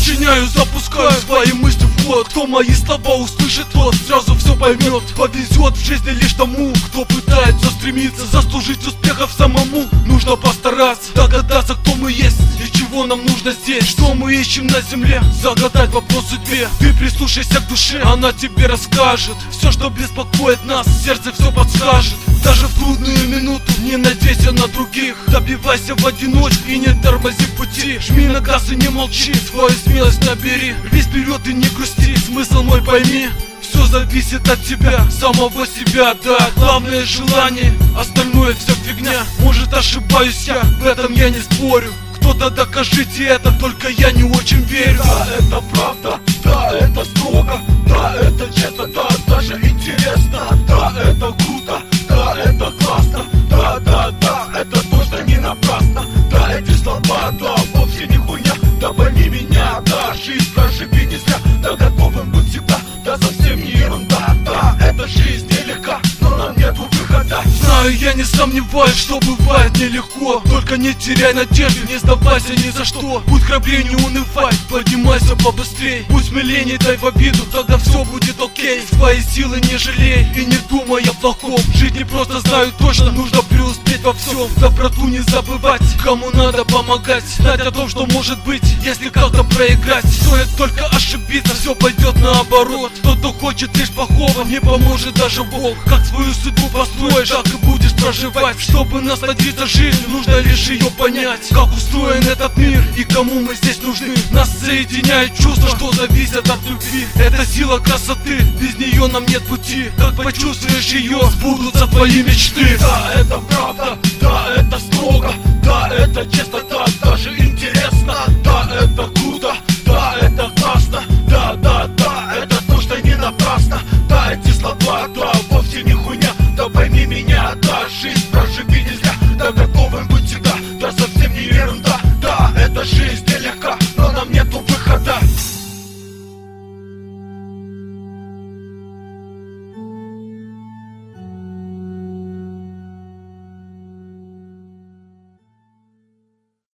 Сочиняю, запускаю свои мысли в ход. Кто мои слова услышит, тот сразу все поймет. Повезет в жизни лишь тому, кто пытается стремиться заслужить успехов самому. Нужно постараться догадаться, кто мы есть и чего нам нужно здесь, что мы ищем на земле. Загадать вопрос судьбе. Ты прислушайся к душе, она тебе расскажет все, что беспокоит нас, сердце все подскажет. Даже в трудную минуту не надейся на других. Добивайся в одиночку и не тормози в пути. Жми на газ и не молчи, свою смелость набери. Рвись вперед и не грусти, смысл мой пойми. Все зависит от тебя, самого себя, да. Главное желание, остальное все фигня. Может, ошибаюсь я, в этом я не спорю. Кто-то докажите это, только я не очень верю. Да, это правда, да, это строго, да, это честно, да, даже интересно. Да, это круто, да, это классно, да, да, да, это точно не напрасно. Да, эти слова, да, вовсе не хуйня, да, пойми меня, да, жизнь проживи не зря, да, готовым быть всегда, да, совсем не ерунда, да, эта жизнь нелегка, но нам нету выхода. Знаю, я не сомневаюсь, что бывает нелегко. Только не теряй надежды, не сдавайся ни за что. Будь храбрее, не унывай, поднимайся побыстрей. Будь смелее, дай в обиду, тогда все будет окей. Свои силы не жалей и не думай о плохом. Жить не просто, знаю точно, нужно преуспеть во всем. Доброту не забывать, кому надо помогать. Знать о том, что может быть, если как-то проиграть. Стоит только ошибиться, все пойдет наоборот. Тот, кто хочет лишь плохого, не поможет даже Бог. Как свою судьбу построишь, так и будешь проживать. Чтобы насладиться жизнью, нужно лишь ее понять. Как устроен этот мир и кому мы здесь нужны. Нас соединяет чувство, что зависит от любви. Это сила красоты, без нее нам нет пути. Как почувствуешь ее, сбудутся твои мечты. Да, это правда, да, это строго, да, это честно, да, даже интересно. Да, это